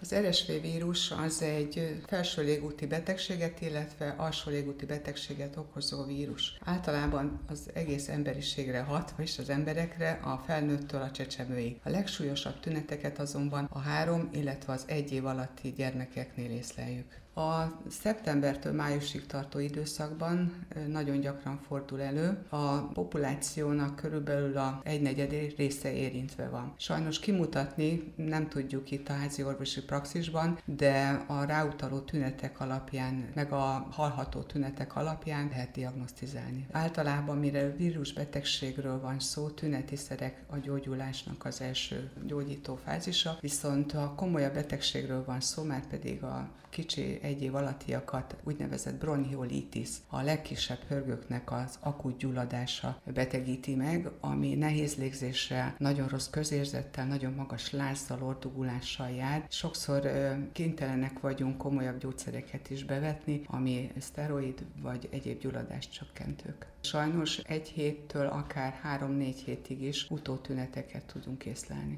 Az RSV vírus az egy felső légúti betegséget, illetve alsó légúti betegséget okozó vírus. Általában az egész emberiségre hat, vagyis az emberekre, a felnőttől a csecsemőig. A legsúlyosabb tüneteket azonban a 3, illetve az 1 év alatti gyermekeknél észleljük. A szeptembertől májusig tartó időszakban nagyon gyakran fordul elő, a populációnak körülbelül a 1/4 része érintve van. Sajnos kimutatni nem tudjuk itt a házi orvosi praxisban, de a ráutaló tünetek alapján, meg a hallható tünetek alapján lehet diagnosztizálni. Általában, mire vírusbetegségről van szó, tüneti szerek a gyógyulásnak az első gyógyító fázisa, viszont a komolyabb betegségről van szó, már pedig a kicsi 1 év alattiakat úgynevezett bronchiolitis, a legkisebb hörgőknek az akut gyulladása betegíti meg, ami nehéz légzéssel, nagyon rossz közérzettel, nagyon magas lázzal, ordugulással jár. Sokszor kénytelenek vagyunk komolyabb gyógyszereket is bevetni, ami szteroid vagy egyéb gyulladáscsökkentők. Sajnos 1 héttől akár 3-4 hétig is utótüneteket tudunk észlelni.